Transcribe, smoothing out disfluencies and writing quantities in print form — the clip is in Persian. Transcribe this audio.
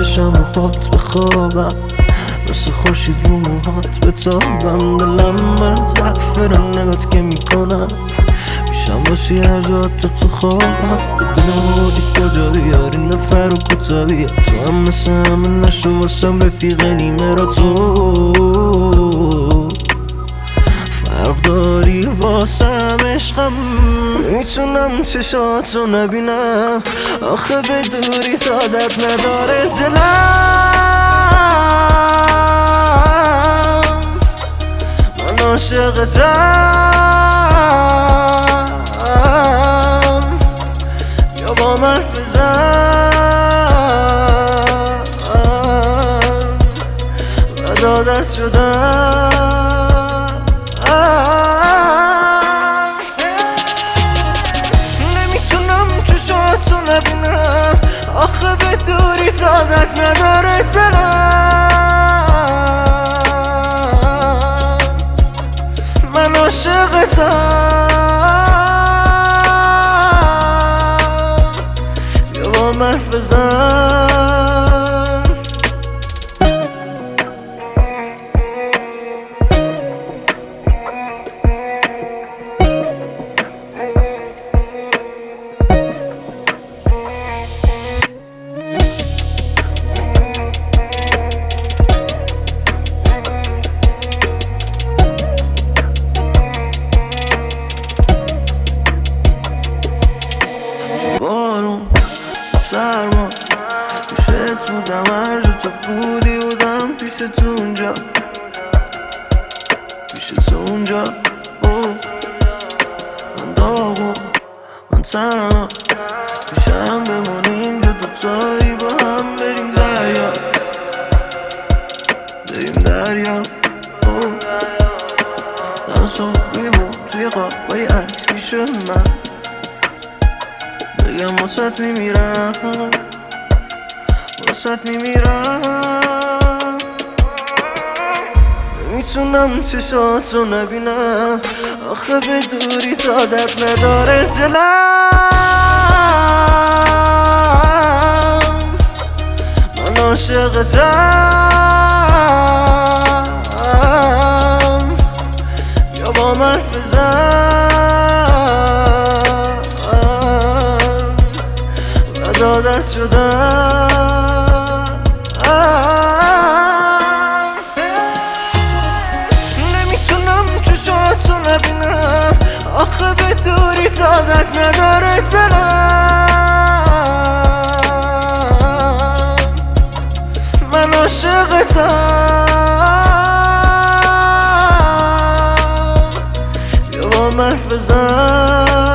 چشم هات بخوابم، مثل خورشید رو موهات بتابم. دلم برات زعفران نگات که میکنم، پیشم باشی هر جا تو خوابم. دلم بودی کجا بیاری نفر و کتابیه، تو هم مثل همه نشو واسم رفیق نیمه را تو فرق داری واسم عشقم. میتونم چشاتو نبینم آخه به دوری عادت نداره دلم. من عاشقتم، یا با من حرف بزن و عادت شدم. نمیتونم چشاتو نبینم آخه به دوری عادت نداره دلم. من عاشقتم، یا با من حرف بزن. بارون تو سرما پیشت بودم، هر جا تو بودی بودم پیشت اونجا، پیشت اونجا. من داغو من تنها، پیشم بمونی اینجا دوتایی با هم بریم دریا، بریم دریا. دم صبحیمون توی خوابای عکس پیش من، بگم واسط میمیرم، واسط میمیرم. نمیتونم چشاتو نبینم آخه به دوری عادت نداره دلم. من عاشقتم، یا با من حرف بزن و عادت شدم. نمیتونم چشاتو نبینم آخه به دوری عادت نداره دلم. من عاشقتم، یا با من حرف بزن.